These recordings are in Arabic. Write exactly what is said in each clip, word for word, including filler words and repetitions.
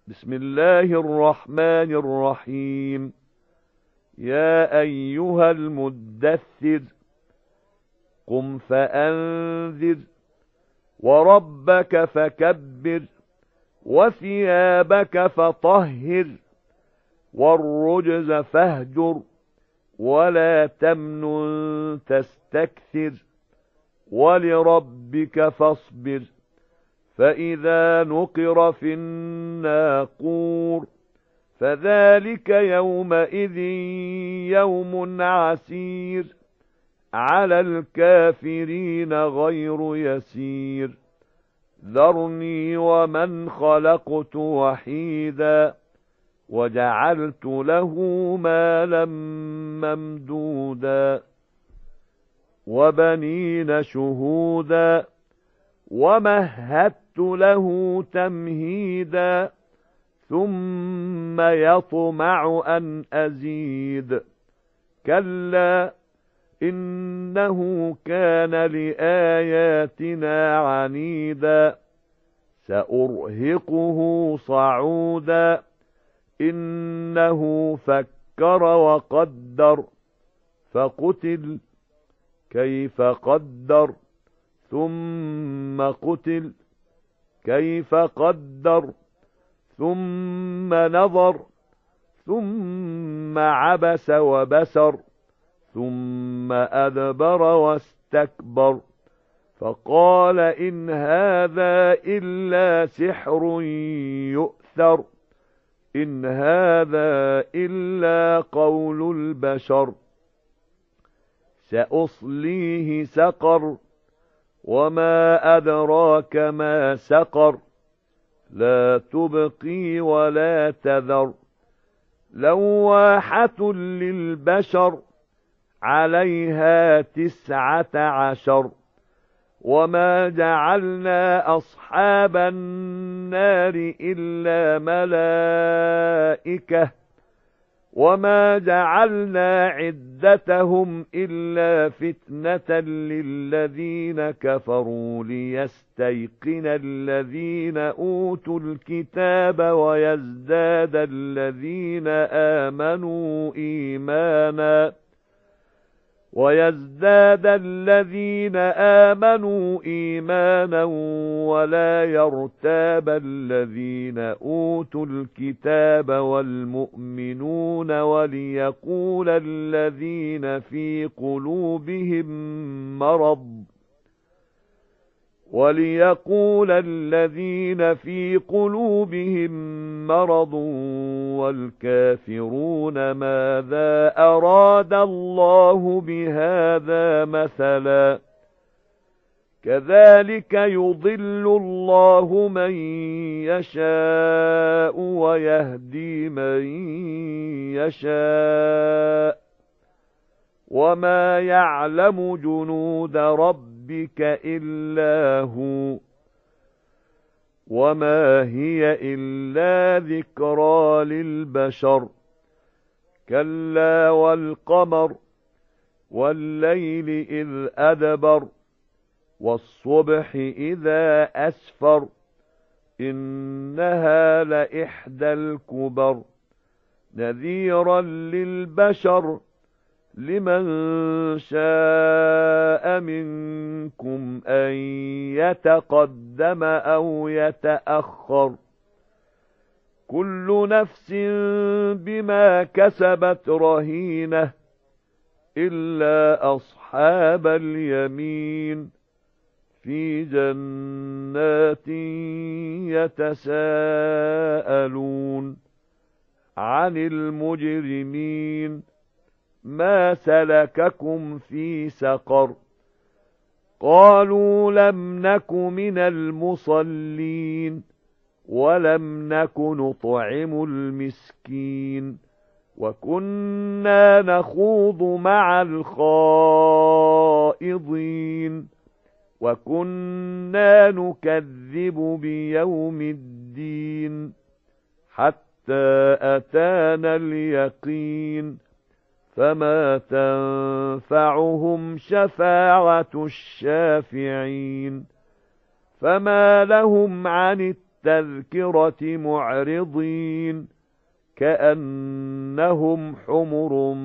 بسم الله الرحمن الرحيم. يا أيها المدثر قم فأنذر وربك فكبر وثيابك فطهر والرجز فاهجر ولا تمنن تستكثر ولربك فاصبر فإذا نقر في الناقور فذلك يومئذ يوم عسير على الكافرين غير يسير ذرني ومن خلقت وحيدا وجعلت له مالا ممدودا وبنين شهودا ومهدت له تمهيدا ثم يطمع أن أزيد كلا إنه كان لآياتنا عنيدا سأرهقه صعودا إنه فكر وقدر فقتل كيف قدر ثم قتل كيف قدر ثم نظر ثم عبس وبسر ثم أدبر واستكبر فقال إن هذا إلا سحر يؤثر إن هذا إلا قول البشر سأصليه سقر وما أدراك ما سقر لا تبقي ولا تذر لواحة للبشر عليها تسعة عشر وما جعلنا أصحاب النار إلا ملائكة وما جعلنا عدتهم إلا فتنة للذين كفروا ليستيقن الذين أوتوا الكتاب ويزداد الذين آمنوا إيمانا ويزداد الذين آمنوا إيمانا ولا يرتاب الذين أوتوا الكتاب والمؤمنون وليقول الذين في قلوبهم مرض وليقول الذين في قلوبهم مرض والكافرون ماذا أراد الله بهذا مثلا كذلك يضل الله من يشاء ويهدي من يشاء وما يعلم جنود ربك إلا هو وما هي إلا ذكرى للبشر كلا والقمر والليل إذ أدبر والصبح إذا أسفر إنها لإحدى الكبر نذيرا للبشر لمن شاء منكم أن يتقدم أو يتأخر كل نفس بما كسبت رهينة إلا أصحاب اليمين في جنات يتساءلون عن المجرمين ما سلككم في سقر قالوا لم نك من المصلين ولم نك نطعم المسكين وكنا نخوض مع الخائضين وكنا نكذب بيوم الدين حتى أتانا اليقين فما تنفعهم شفاعة الشافعين فما لهم عن التذكرة معرضين كأنهم حمر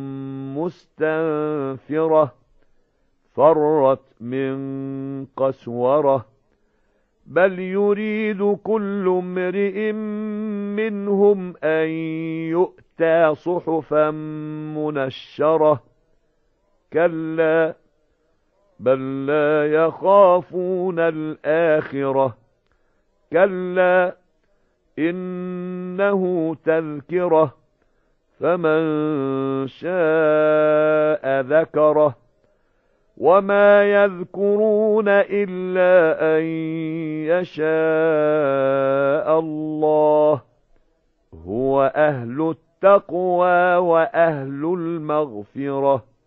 مستنفرة فرت من قسورة بل يريد كل امرئ منهم أن يؤتى صحفا منشرة كلا بل لا يخافون الآخرة كلا إنه تذكرة فمن شاء ذكره وما يذكرون إلا أن يشاء الله هو أهل التقوى وأهل المغفرة